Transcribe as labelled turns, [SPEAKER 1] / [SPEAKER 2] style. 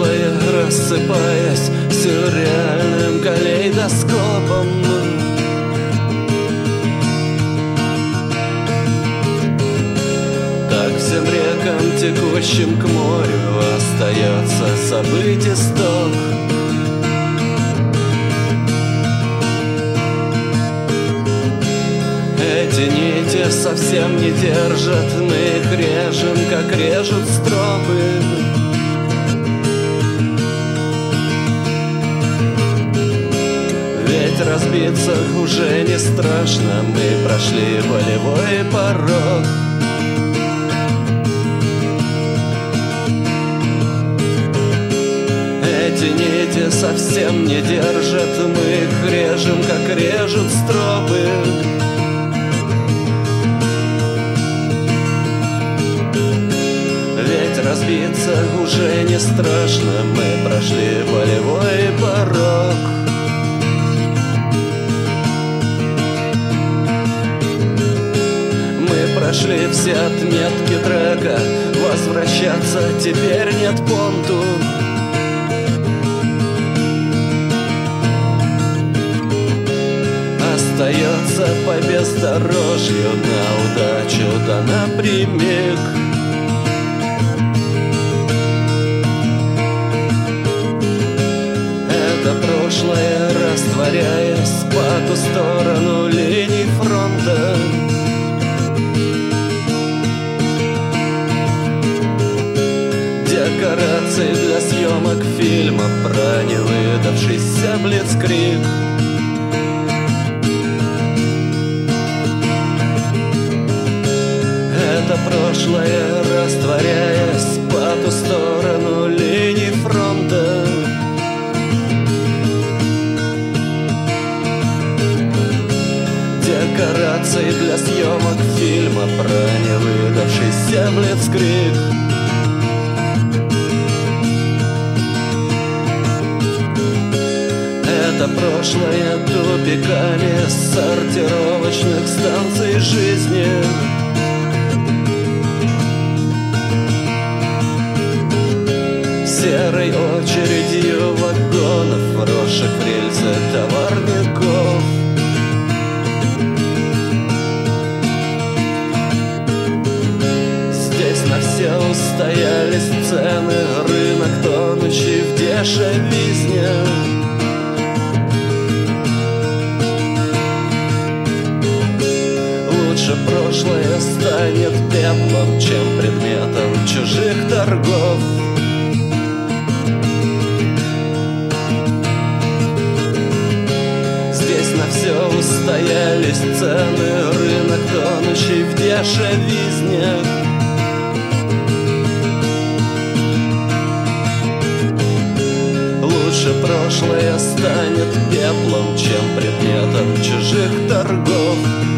[SPEAKER 1] прошлое, рассыпаясь сюрреальным калейдоскопом. Так всем рекам, текущим к морю, остается событий сток. Эти нити совсем не держат, мы их режем, как режут стропы. Ведь разбиться уже не страшно, мы прошли болевой порог. Эти нити совсем не держат, мы их режем, как режут стропы. Ведь разбиться уже не страшно, мы прошли болевой порог. Мы прошли все отметки трека, возвращаться теперь нет понту. Остается по бездорожью, на удачу да напрямик. Это прошлое, растворяясь по ту сторону линий фронта. Декорации для съемок фильма про невыдавшийся блицкриг. Это прошлое, растворяясь по ту сторону линий фронта. Декорации для съемок фильма про невыдавшийся блицкриг. Это прошлое тупиками сортировочных станций жизни. Серой очередью вагонов, вросших в рельсы товарников. Здесь на все устоялись цены, рынок, тонущий в дешевизне. Лучше прошлое станет пеплом, чем предметом чужих торгов. Здесь на все устоялись цены, рынок, тонущий в дешевизне. Лучше прошлое станет пеплом, чем предметом чужих торгов.